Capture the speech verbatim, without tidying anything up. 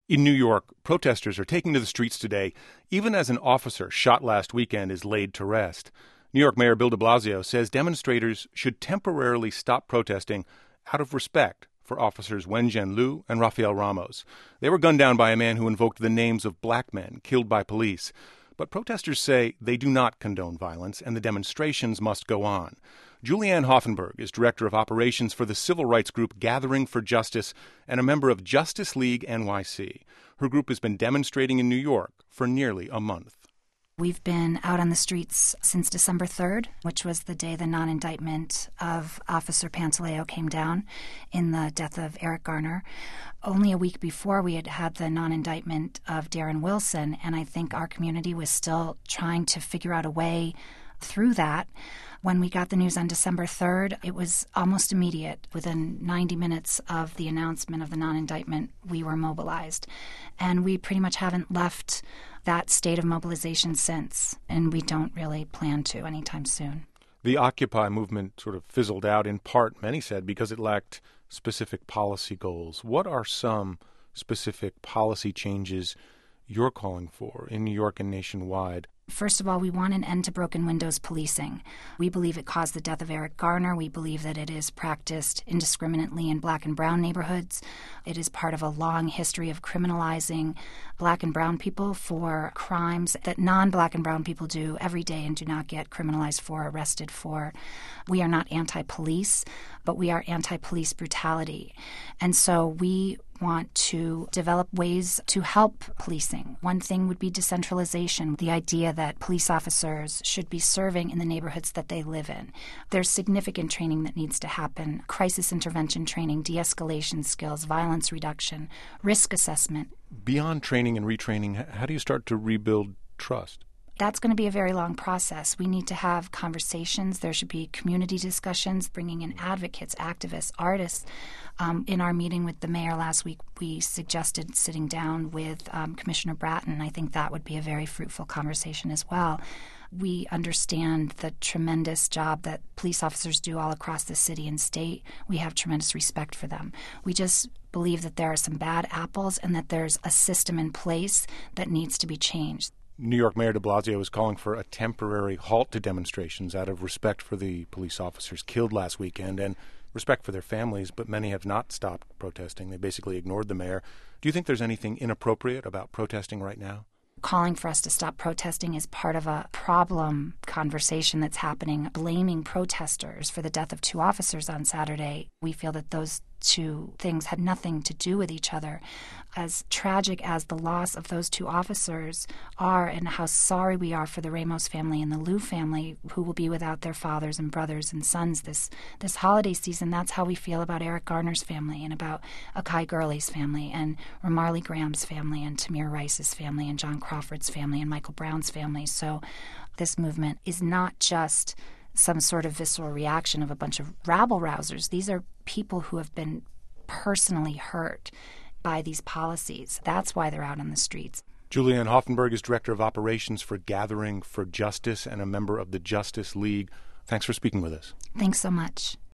In New York, protesters are taking to the streets today, even as an officer shot last weekend is laid to rest. New York Mayor Bill de Blasio says demonstrators should temporarily stop protesting out of respect for officers Wen Jianliu and Rafael Ramos. They were gunned down by a man who invoked the names of black men killed by police. But protesters say they do not condone violence and the demonstrations must go on. Julianne Hoffenberg is director of operations for the civil rights group Gathering for Justice and a member of Justice League N Y C. Her group has been demonstrating in New York for nearly a month. We've been out on the streets since December third, which was the day the non-indictment of Officer Pantaleo came down in the death of Eric Garner. Only a week before, we had had the non-indictment of Darren Wilson, and I think our community was still trying to figure out a way through that. When we got the news on December third, it was almost immediate. Within ninety minutes of the announcement of the non-indictment, we were mobilized. And we pretty much haven't left that state of mobilization since, and we don't really plan to anytime soon. The Occupy movement sort of fizzled out in part, many said, because it lacked specific policy goals. What are some specific policy changes you're calling for in New York and nationwide? First of all, we want an end to broken windows policing. We believe it caused the death of Eric Garner. We believe that it is practiced indiscriminately in black and brown neighborhoods. It is part of a long history of criminalizing black and brown people for crimes that non-black and brown people do every day and do not get criminalized for, arrested for. We are not anti-police, but we are anti-police brutality. And so we want to develop ways to help policing. One thing would be decentralization, the idea that police officers should be serving in the neighborhoods that they live in. There's significant training that needs to happen, crisis intervention training, de-escalation skills, violence reduction, risk assessment. Beyond training and retraining, how do you start to rebuild trust? That's going to be a very long process. We need to have conversations. There should be community discussions, bringing in advocates, activists, artists. Um, in our meeting with the mayor last week, we suggested sitting down with um, Commissioner Bratton. I think that would be a very fruitful conversation as well. We understand the tremendous job that police officers do all across the city and state. We have tremendous respect for them. We just believe that there are some bad apples and that there's a system in place that needs to be changed. New York Mayor de Blasio is calling for a temporary halt to demonstrations out of respect for the police officers killed last weekend and respect for their families, but many have not stopped protesting. They basically ignored the mayor. Do you think there's anything inappropriate about protesting right now? Calling for us to stop protesting is part of a problem conversation that's happening, blaming protesters for the death of two officers on Saturday. We feel that those two things had nothing to do with each other. As tragic as the loss of those two officers are, and how sorry we are for the Ramos family and the Liu family, who will be without their fathers and brothers and sons this this holiday season, that's how we feel about Eric Garner's family and about Akai Gurley's family and Ramarley Graham's family and Tamir Rice's family and John Crawford's family and Michael Brown's family. So this movement is not just some sort of visceral reaction of a bunch of rabble-rousers. These are people who have been personally hurt by these policies. That's why they're out on the streets. Julianne Hoffenberg is Director of Operations for Gathering for Justice and a member of the Justice League. Thanks for speaking with us. Thanks so much.